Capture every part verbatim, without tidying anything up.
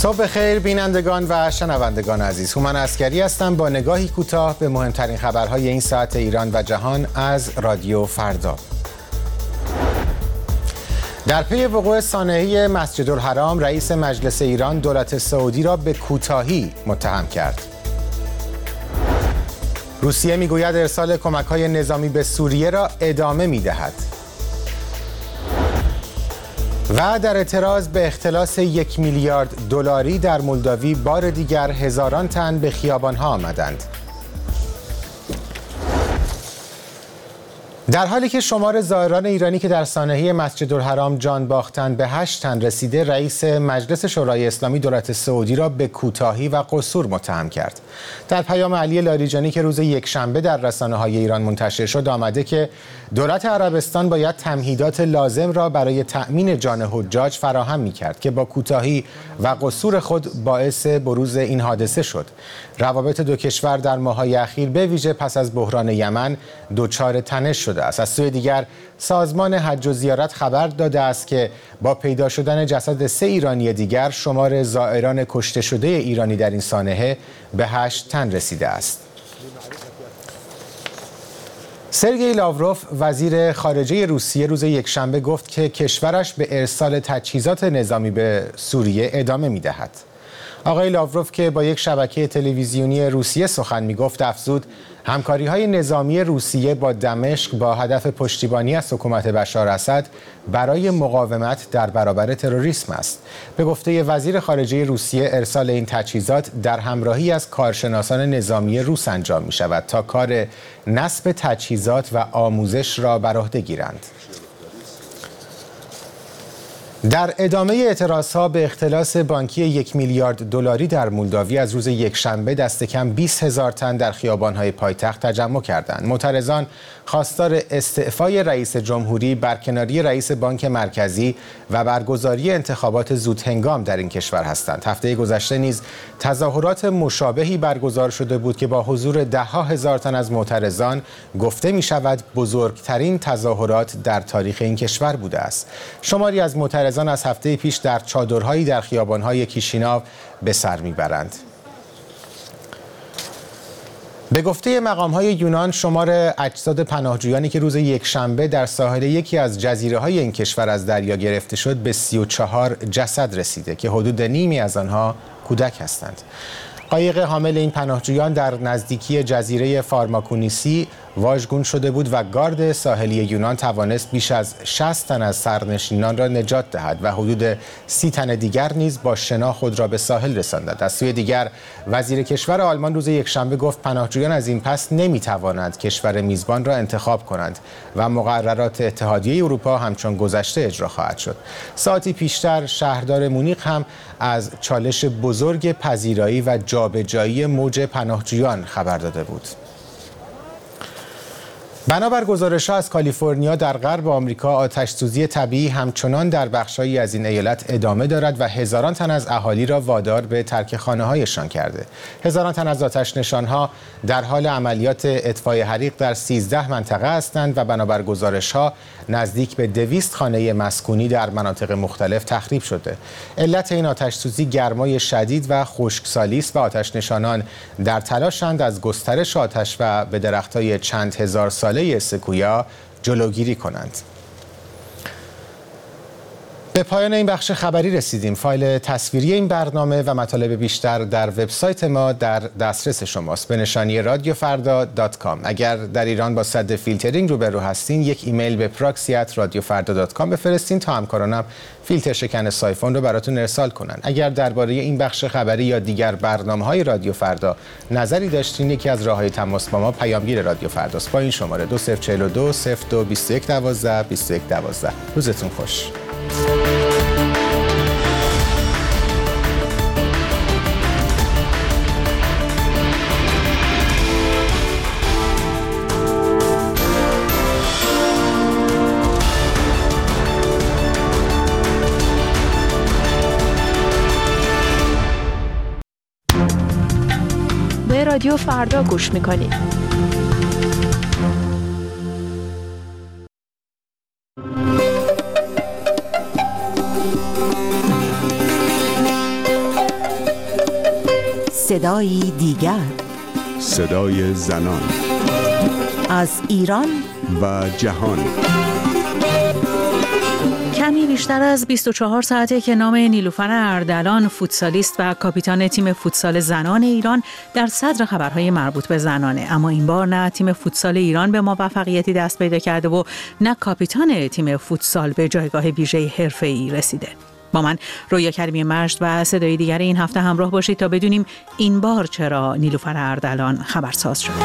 صبح بخیر بینندگان و شنوندگان عزیز. هومن عسکری هستم با نگاهی کوتاه به مهمترین خبرهای این ساعت ایران و جهان از رادیو فردا. در پی وقوع سانحه مسجدالحرام، رئیس مجلس ایران دولت سعودی را به کوتاهی متهم کرد. روسیه میگوید ارسال کمک‌های نظامی به سوریه را ادامه می‌دهد. و در اعتراض به اختلاس یک میلیارد دلاری در مولداوی بار دیگر هزاران تن به خیابان‌ها آمدند. در حالی که شمار زائران ایرانی که در سانحه مسجدالحرام جان باختند به هشت تن رسیده، رئیس مجلس شورای اسلامی دولت سعودی را به کوتاهی و قصور متهم کرد. در پیام علی لاریجانی که روز یکشنبه در رسانه‌های ایران منتشر شد آمده که دولت عربستان باید تمهیدات لازم را برای تأمین جان حجاج فراهم می‌کرد که با کوتاهی و قصور خود باعث بروز این حادثه شد. روابط دو کشور در ماه‌های اخیر به ویژه پس از بحران یمن دچار تنش شده است. از سوی دیگر سازمان حج و زیارت خبر داده است که با پیدا شدن جسد سه ایرانی دیگر شمار زائران کشته شده ایرانی در این سانحه به هشت تن رسیده است. سرگئی لاوروف وزیر خارجه روسیه روز یکشنبه گفت که کشورش به ارسال تجهیزات نظامی به سوریه ادامه می‌دهد. آقای لاوروف که با یک شبکه تلویزیونی روسیه سخن می‌گفت افزود همکاری‌های نظامی روسیه با دمشق با هدف پشتیبانی از حکومت بشار اسد برای مقاومت در برابر تروریسم است. به گفته وزیر خارجه روسیه ارسال این تجهیزات در همراهی از کارشناسان نظامی روس انجام می‌شود تا کار نصب تجهیزات و آموزش را بر عهده گیرند. در ادامه اعتراضها به اختلاس بانکی یک میلیارد دلاری در مولداوی از روز یکشنبه دست کم بیست هزار تن در خیابان‌های پایتخت تجمع کردند. معترضان خواستار استعفای رئیس جمهوری، برکناری رئیس بانک مرکزی و برگزاری انتخابات زودهنگام در این کشور هستند. هفته گذشته نیز تظاهرات مشابهی برگزار شده بود که با حضور ده‌ها هزار تن از معترضان گفته می‌شود بزرگترین تظاهرات در تاریخ این کشور بوده است. شماری از معترضان از هفته پیش در چادرهایی در خیابان‌های کیشیناو به سر می‌برند. به گفته مقام‌های یونان شمار اجساد پناهجویانی که روز یکشنبه در ساحل یکی از جزیره‌های این کشور از دریا گرفته شد به سی و چهار جسد رسیده که حدود نیمی از آنها کودک هستند. قایق حامل این پناهجویان در نزدیکی جزیره فارماکونیسی واژگون شده بود و گارد ساحلی یونان توانست بیش از شصت تن از سرنشینان را نجات دهد و حدود سی تن دیگر نیز با شنا خود را به ساحل رساندند. از سوی دیگر وزیر کشور آلمان روز یکشنبه گفت پناهجویان از این پس نمی‌توانند کشور میزبان را انتخاب کنند و مقررات اتحادیه اروپا همچون گذشته اجرا خواهد شد. ساعتی پیشتر شهردار مونیخ هم از چالش بزرگ پذیرایی و جابجایی موج پناهجویان خبر داده بود. بنابر گزارش‌ها از کالیفرنیا در غرب آمریکا آتش‌سوزی طبیعی همچنان در بخش‌هایی از این ایالت ادامه دارد و هزاران تن از اهالی را وادار به ترک خانه‌هایشان کرده. هزاران تن از آتش‌نشان‌ها در حال عملیات اطفای حریق در سیزده منطقه هستند و بنابر گزارش‌ها نزدیک به دویست خانه مسکونی در مناطق مختلف تخریب شده. علت این آتش‌سوزی گرمای شدید و خشکسالی است و آتش‌نشانان در تلاشند از گسترش آتش و به درخت‌های چند هزار ساله سکویا جلوگیری کنند. به پایان این بخش خبری رسیدیم. فایل تصویری این برنامه و مطالب بیشتر در وبسایت ما در دسترس شماست به نشانی رادیو فردا دات کام. اگر در ایران با سد فیلترینگ روبرو هستین یک ایمیل به پراکسی ات رادیو فردا دات کام بفرستین تا همکارانم فیلتر شکن سایفون رو براتون ارسال کنن. اگر درباره این بخش خبری یا دیگر برنامه‌های رادیو فردا نظری داشتین یکی از راه‌های تماس با ما پیامگیر رادیو فرداست با این شماره دو صفر چهل و دو صفر دو بیست و یک دوازده بیست و یک دوازده. روزتون خوش. به رادیو فردا گوش میکنید. صدایی دیگر، صدای زنان از ایران و جهان. کمی بیشتر از بیست و چهار ساعته که نام نیلوفر اردلان، فوتسالیست و کاپیتان تیم فوتسال زنان ایران در صدر خبرهای مربوط به زنانه. اما این بار نه تیم فوتسال ایران به موفقیتی دست پیدا کرده و نه کاپیتان تیم فوتسال به جایگاه ویژه حرفه‌ای رسیده. با من رویا کریمی مجد و صدای دیگر این هفته همراه باشید تا بدونیم این بار چرا نیلوفر اردلان خبرساز شد.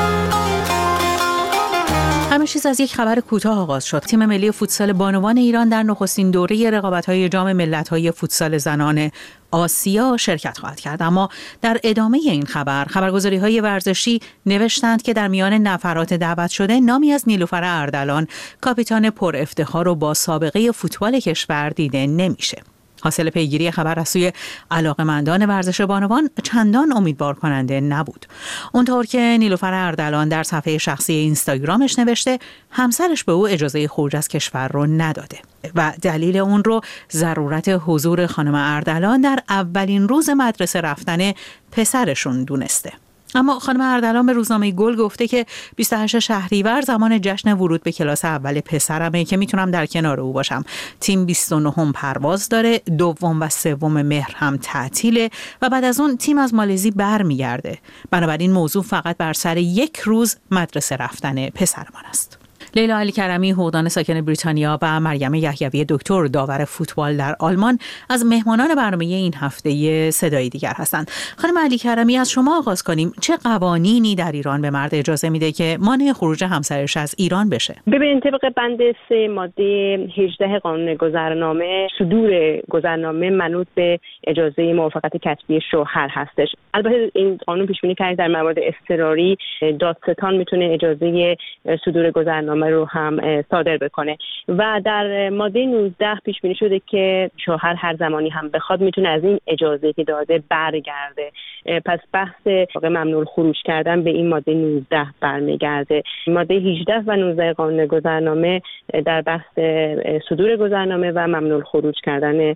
همه چیز از یک خبر کوتاه آغاز شد. تیم ملی فوتسال بانوان ایران در نخستین دوره رقابت‌های جام ملت‌های فوتسال زنان آسیا شرکت خواهد کرد. اما در ادامه این خبر، خبرگزاری‌های ورزشی نوشتند که در میان نفرات دعوت شده نامی از نیلوفر اردلان، کاپیتان پر افتخار و با سابقه فوتبال کشور دیده نمیشه. حاصل پیگیری خبر از سوی علاقه‌مندان ورزش بانوان چندان امیدوار کننده نبود. اونطور که نیلوفر اردلان در صفحه شخصی اینستاگرامش نوشته، همسرش به او اجازه خروج از کشور رو نداده و دلیل اون رو ضرورت حضور خانم اردلان در اولین روز مدرسه رفتن پسرشون دونسته. اما خانم اردلان به روزنامه گل گفته که بیست و هشت شهریور زمان جشن ورود به کلاس اول پسرمه که میتونم در کنار او باشم. تیم بیست و نهم پرواز داره، دوم و سوم مهر هم تعطیله و بعد از اون تیم از مالزی برمیگرده. بنابراین موضوع فقط بر سر یک روز مدرسه رفتن پسرمان است. لیلا علی کرمی، حقوقدان ساکن بریتانیا، و مریم یحیوی، دکتر داور فوتبال در آلمان، از مهمانان برنامه این هفته صدای دیگر هستند. خانم علی کرمی، از شما آغاز کنیم. چه قوانینی در ایران به مرد اجازه میده که مانع خروج همسرش از ایران بشه؟ ببینید، طبق بند سه ماده هجده قانون گذرنامه، صدور گذرنامه منوط به اجازه موافقت کتبی شوهر هستش. البته این قانون پیش بینی کرده در موارد اضطراری دادستان میتونه اجازه صدور گذرنامه رو هم صادر بکنه و در ماده نوزده پیش بینی شده که شوهر هر زمانی هم بخواد میتونه از این اجازه که داده برگرده. پس بحث ممنوع خروج کردن به این ماده نوزده برمیگرده. ماده هجده و نوزده قانون گذرنامه در بحث صدور گذرنامه و ممنوع خروج کردن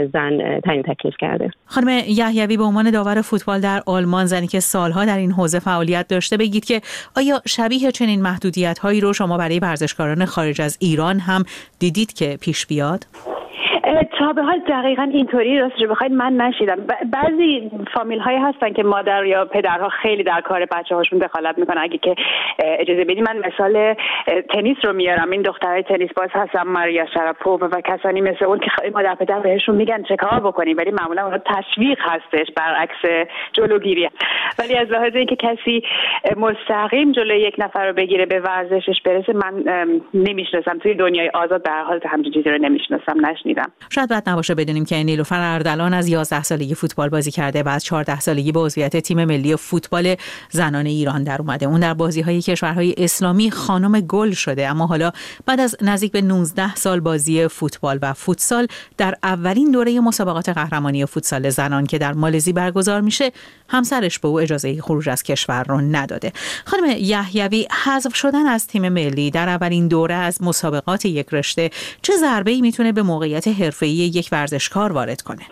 زن تعیین تکلیف کرده. خانم یحیوی، به عنوان داور فوتبال در آلمان، زنی که سالها در این حوزه فعالیت داشته، بگید که آیا شبیه چنین محدودیت‌هایی رو شما برای ورزشکاران خارج از ایران هم دیدید که پیش بیاد؟ تا به حال دقیقاً اینطوری راستش بخواید من نشیدم. بعضی فامیل های هستن که مادر یا پدرها خیلی در کار بچه هاشون دخالت میکنن. اگه که اجازه بدید من مثال تنیس رو میارم. این دخترای تنیس باز هستن، ماریا شراپووا و کسانی مثل اون که مادر پدر بهشون میگن چه کار بکنیم، ولی معمولا اونها تشویق هستش برعکس جلوگیری. ولی از لحاظ اینکه کسی مستقیم جلوی یک نفر رو بگیره به ورزشش برسه، من نمیشناسم. توی دنیای آزاد در حال همچین چیزی رو نمیشناسم، نشنیدم. شاید بد نباشه بدونیم که نیلوفر اردلان از یازده سالگی فوتبال بازی کرده و از چهارده سالگی به عضویت تیم ملی فوتبال زنان ایران در اومده. اون در بازی‌های کشورهای اسلامی خانم گل شده، اما حالا بعد از نزدیک به نوزده سال بازی فوتبال و فوتسال در اولین دوره مسابقات قهرمانی فوتسال زنان که در مالزی برگزار میشه، همسرش به او اجازه خروج از کشور رو نداده. خانم یحیوی، حذف شدن از تیم ملی در اولین دوره از مسابقات یک رشته چه ضربه‌ای میتونه به موقعیت حرفه‌ای یک ورزشکار وارد کنه؟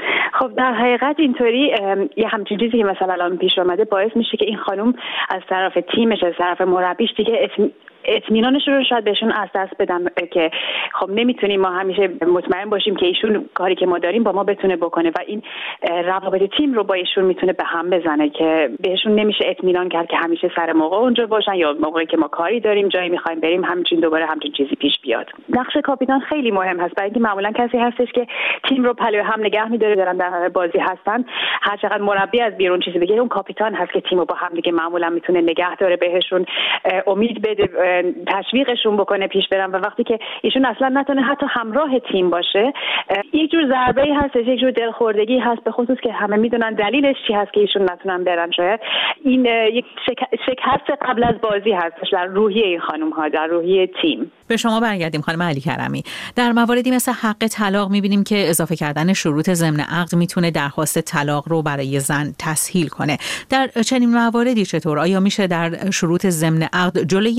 خب در حقیقت اینطوری یه همچین چیزی که مثلا الان پیش اومده باعث میشه که این خانم از طرف تیمش، از طرف مربیش دیگه اطمینانش رو شاید بهشون از دست بدم که خب نمیتونیم ما همیشه مطمئن باشیم که ایشون کاری که ما داریم با ما بتونه بکنه و این روابط تیم رو با ایشون میتونه به هم بزنه که بهشون نمیشه اطمینان کرد که همیشه سر موقع اونجا باشن یا موقعی که ما کاری داریم جایی میخوایم بریم همچین دوباره همچین چیزی پیش بیاد. نقش کاپیتان خیلی مهم هست، برای اینکه معمولا کسی هستش که تیم رو پلو هم نگه میداره، دارن در بازی هستن، هر چقدر مربی از بیرون چیزی بگه اون کاپیتان هست که تیم رو با هم دیگه معمولا میتونه نگه داره، بهشون امید بده، تشویقشون بکنه پیش برن و وقتی که ایشون اصلا نتونه حتی همراه تیم باشه، یک جور ضربه‌ای هست، یک جور دلخوردگی هست، به خصوص که همه میدونن دلیلش چی هست که ایشون نتونن برن. شاید این یک شکست قبل از بازی هستش در روحیه این خانم ها، در روحیه تیم. به شما برگردیم خانم علی کرمی. در مواردی مثل حق طلاق می‌بینیم که اضافه کردن شروط ضمن عقد میتونه درخواست طلاق رو برای زن تسهیل کنه. در چنین مواردی چطور؟ آیا میشه در شروط ضمن عقد جلوی این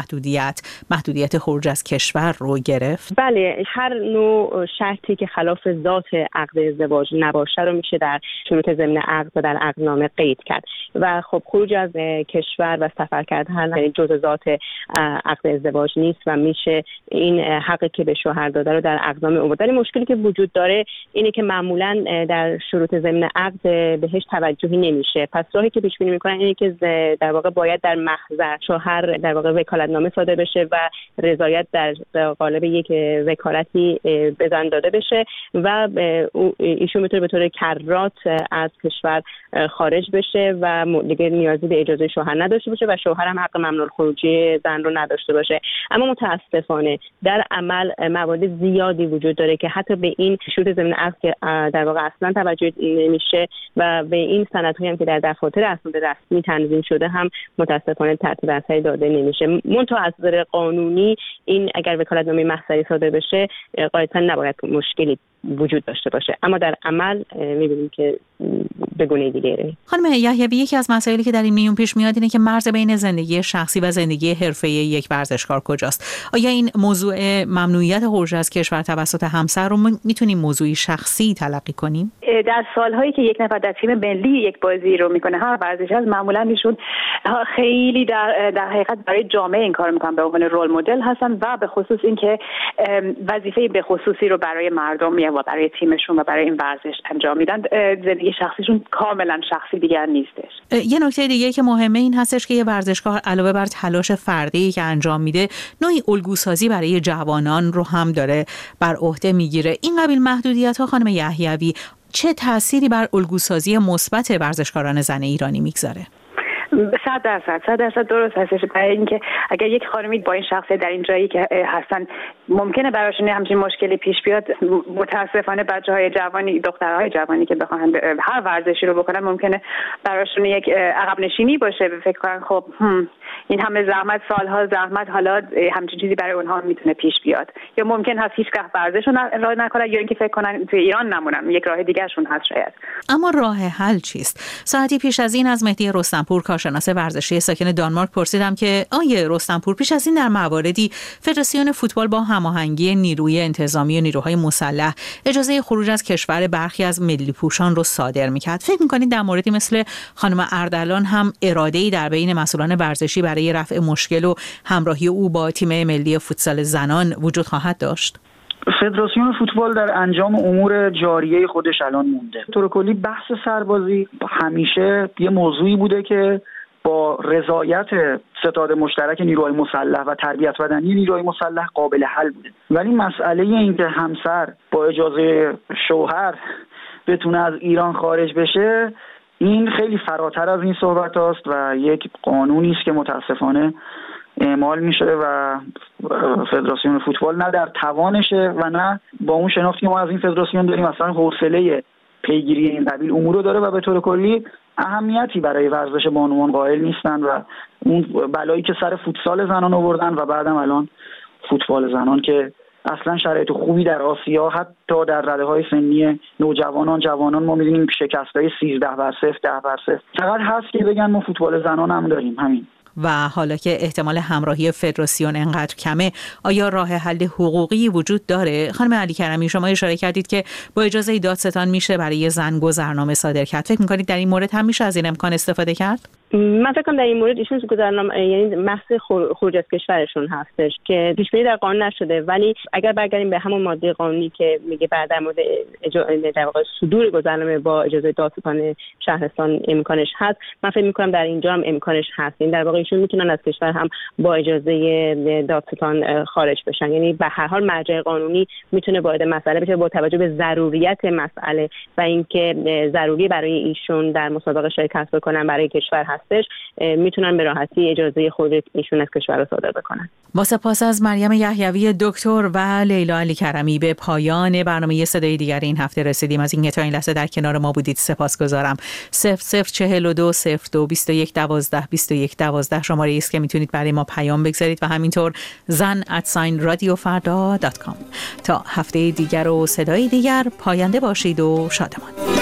محدودیت محدودیت خروج از کشور رو گرفت؟ بله، هر نوع شرطی که خلاف ذات عقد ازدواج نباشه رو میشه در شروط ضمن عقد و در عقدنامه قید کرد و خب خروج از کشور و سفر کردن جزء ذات عقد ازدواج نیست و میشه این حقی که به شوهر داده رو در عقدنامه آورد. ولی مشکلی که وجود داره اینه که معمولا در شروط ضمن عقد بهش توجهی نمیشه. پس راهی که پیش بینی میکنن اینه که در واقع باید در محضر شوهر در واقع وکالتنامه صادر بشه و رضایت در قالب یک وکالتی بزن داده بشه و ایشون میتونه به طور کرات از کشور خارج بشه و دیگه نیازی به اجازه شوهر نداشته باشه و شوهر هم حق ممنوع الخروجی زن رو نداشته باشه. اما متاسفانه در عمل موارد زیادی وجود داره که حتی به این شروط ضمن عقد که در واقع اصلا توجه نمیشه و به این سندهایی هم که در دفاتر اسناد رسمی تنظیم شده هم متاسفانه ترتیب اثری داده نمیشه. منتها از نظر قانونی این اگر وکالتنامه محضری صادر بشه قاعدتا نباید مشکلی وجود داشته باشه، اما در عمل می‌بینیم که به گونه دیگه. خانم یحیوی، یکی از مسائلی که در این میون پیش میاد اینه که مرز بین زندگی شخصی و زندگی حرفه‌ای یک ورزشکار کجاست؟ آیا این موضوع ممنوعیت خروج از کشور توسط همسر رو میتونیم موضوعی شخصی تلقی کنیم؟ در سالهایی که یک نفر در تیم ملی یک بازی رو میکنه، هر ورزشی از معمولا ایشون خیلی در در حقیقت برای جامعه این کارو میکنن، به عنوان رول مدل هستن و به خصوص اینکه وظیفه به خصوصی رو برای مردم و برای تیمشون و برای این ورزش انجام میدن. زندگی شخصیشون کاملا شخصی دیگر نیستش. یه نکته دیگه که مهمه این هستش که یه ورزشکار علاوه بر تلاش فردی که انجام میده، نوعی الگوسازی برای جوانان رو هم داره بر عهده میگیره. این قبیل محدودیت‌ها خانم یحیوی چه تأثیری بر الگوسازی مثبت ورزشکاران زن ایرانی میگذاره؟ صد درصد صد درصد درست هستش. برای اینکه اگر یک خانمی با این شخصیت در این جایی که هستن ممکنه براشون همچین مشکلی پیش بیاد، متاسفانه بچه‌های جوانی، دخترهای جوانی که بخوان هر ورزشی رو بکنن ممکنه براشون یک عقب نشینی باشه. فکر کنن خب این همه زحمت، سالها زحمت، حالا همچین چیزی برای اونها میتونه پیش بیاد، یا ممکن هست هیچ وقت ورزش رو راه نکنن یا اینکه فکر کنن توی ایران نمونن، یک راه دیگه شون هست شاید. اما راه حل چیست؟ ساعتی پیش از این از مهدی رستمپور، کارشناس ورزشی ساکن دانمارک، پرسیدم که آیه رستمپور، پیش از این در مواردی فدراسیون فوتبال با هماهنگی نیروی انتظامی و نیروهای مسلح اجازه خروج از کشور برخی از ملی پوشان رو صادر میکرد. فکر میکنید در موردی مثل خانم اردلان هم اراده‌ای در بین مسئولان ورزشی برای رفع مشکل و همراهی او با تیم ملی فوتسال زنان وجود خواهد داشت؟ فدراسیون فوتبال در انجام امور جاریه خودش الان مونده. طور کلی بحث سربازی همیشه یه موضوعی بوده که با رضایت ستاد مشترک نیروهای مسلح و تربیت بدنی نیروهای مسلح قابل حل بوده، ولی مسئله این که همسر با اجازه شوهر بتونه از ایران خارج بشه، این خیلی فراتر از این صحبت هاست و یک قانونی است که متاسفانه اعمال میشه و فدراسیون فوتبال نه در توانشه و نه با اون شناختی که ما از این فدراسیون داریم اصلا حوصله پیگیری این قبیل امور رو داره و به طور کلی اهمیتی برای ورزش بانوان قائل نیستن و اون بلایی که سر فوتسال زنان آوردن و بعدم الان فوتبال زنان که اصلا شرایط خوبی در آسیا حتی در رده‌های سنی نوجوانان جوانان ما می‌بینیم شکست‌های سیزده بر صفر ده بر صفر. فقط هست که بگن ما فوتبال زنان هم داریم. همین. و حالا که احتمال همراهی فدراسیون انقدر کمه، آیا راه حل حقوقی وجود داره؟ خانم علی کرمی، شما اشاره کردید که با اجازه دادستان میشه برای زن گذرنامه صادر کرد. فکر می‌کنید در این مورد هم میشه از این امکان استفاده کرد؟ من فکر کنم در این مورد ایشون گذرنامه یعنی محض خروج از کشورشون هستش که پیش بینی در قانون نشده، ولی اگر برگردیم به همون ماده قانونی که میگه بعد در مورد در واقع صدور گذرنامه با اجازه دادستان شهرستان امکانش هست، من فکر می‌کنم در اینجا هم امکانش هست. این در واقع ایشون میتونن از کشور هم با اجازه دادستان خارج بشن، یعنی به هر حال مرجع قانونی میتونه وارد مسئله بشه با توجه به ضروریت مسئله و اینکه ضروری برای ایشون در مسابقه شرکت بکنن برای کشور هستش، میتونن به راحتی اجازه خروج ایشون از کشور رو صادر بکنن. با سپاس از مریم یحیوی دکتر و لیلا علی کرمی به پایان برنامه صدای دیگر این هفته رسیدیم. از اینکه تا این لحظه در کنار ما بودید سپاسگزارم. صفر صفر چهل و دو صفر دو بیست و یک دوازده بیست و یک دوازده شماره است که میتونید برای ما پیام بگذارید و همینطور زن ات ساین رادیو فردا دات کام. تا هفته دیگر و صدای دیگر پاینده باشید و شادمان.